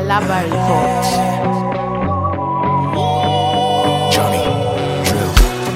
Alaba Report. Johnny Drill.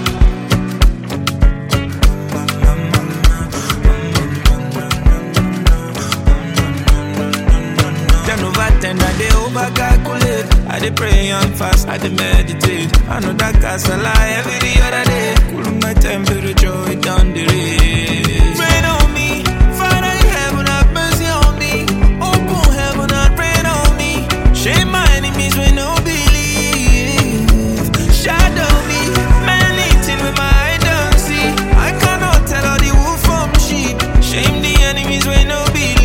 Ten over 10, I dey over calculate. I dey pray and fast, I dey meditate. I know that castle every other day. Cool my temperature, it down the race. Rain on me, Father in heaven, have mercy on me. Open heaven and rain on me. Shame my enemies when no believe. Shadow me, man eating with my eye don't see. I cannot tell all the wolf from sheep. Shame the enemies when no believe.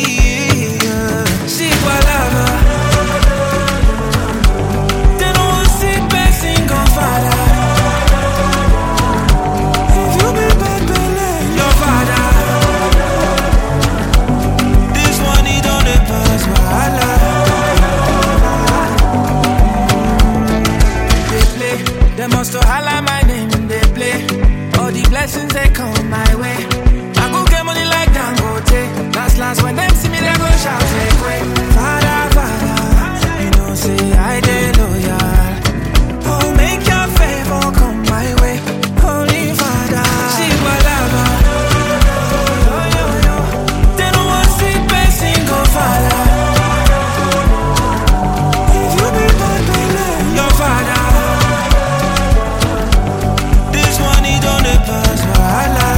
See palabra. They don't want to see blessing on Father. If you be bad, believe your Father. This one he don't pass wahala. They play, they must to holler my name. They play, all the blessings they come my way. I go get money like Dangote. Last when them see me they go shout take way. Father, Father, you know say I dey loyal. Oh, make your favor come my way, Holy Father. See palava. They don't want to see blessing go Father. If you be bad, believe your Father. This one he don't pass wahala.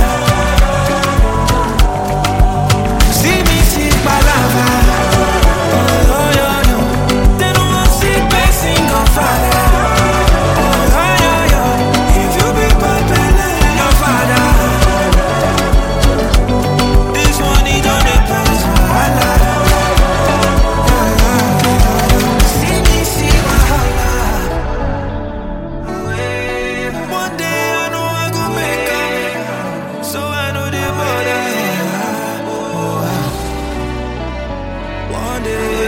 See me see palava. Oh, yo, yo. They don't want to see blessing go Father. Oh, yo, yo. If you be bad, believe your Father. This one he don't pass wahala. See me see wahala. One day I know I go make it, so I know the border. One day